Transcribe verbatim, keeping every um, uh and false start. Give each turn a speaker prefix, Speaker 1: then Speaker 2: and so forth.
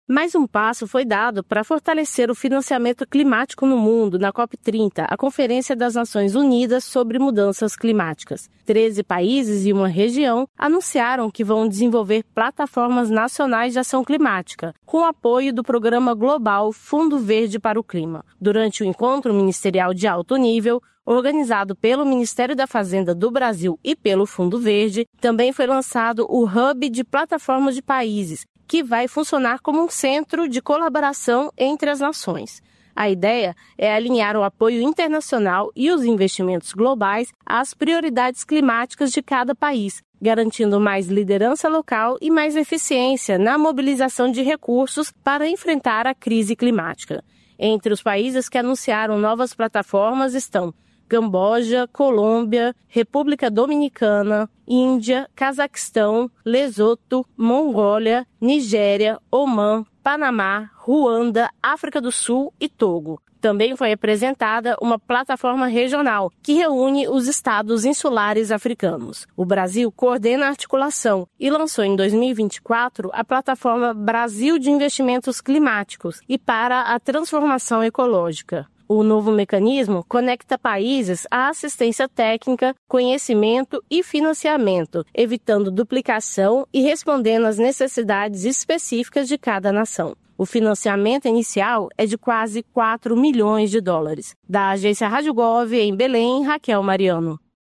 Speaker 1: Mais um passo foi dado para fortalecer o financiamento climático no mundo na COP trinta, a Conferência das Nações Unidas sobre Mudanças Climáticas. Treze países e uma região anunciaram que vão desenvolver plataformas nacionais de ação climática, com o apoio do Programa Global Fundo Verde para o Clima. Durante o encontro ministerial de alto nível, organizado pelo Ministério da Fazenda do Brasil e pelo Fundo Verde, também foi lançado o Hub de Plataformas de Países, que vai funcionar como um centro de colaboração entre as nações. A ideia é alinhar o apoio internacional e os investimentos globais às prioridades climáticas de cada país, garantindo mais liderança local e mais eficiência na mobilização de recursos para enfrentar a crise climática. Entre os países que anunciaram novas plataformas estão Camboja, Colômbia, República Dominicana, Índia, Cazaquistão, Lesoto, Mongólia, Nigéria, Omã, Panamá, Ruanda, África do Sul e Togo. Também foi apresentada uma plataforma regional que reúne os estados insulares africanos. O Brasil coordena a articulação e lançou em dois mil e vinte e quatro a plataforma Brasil de Investimentos Climáticos e para a Transformação Ecológica. O novo mecanismo conecta países à assistência técnica, conhecimento e financiamento, evitando duplicação e respondendo às necessidades específicas de cada nação. O financiamento inicial é de quase quatro milhões de dólares. Da agência Rádio Gov, em Belém, Raquel Mariano.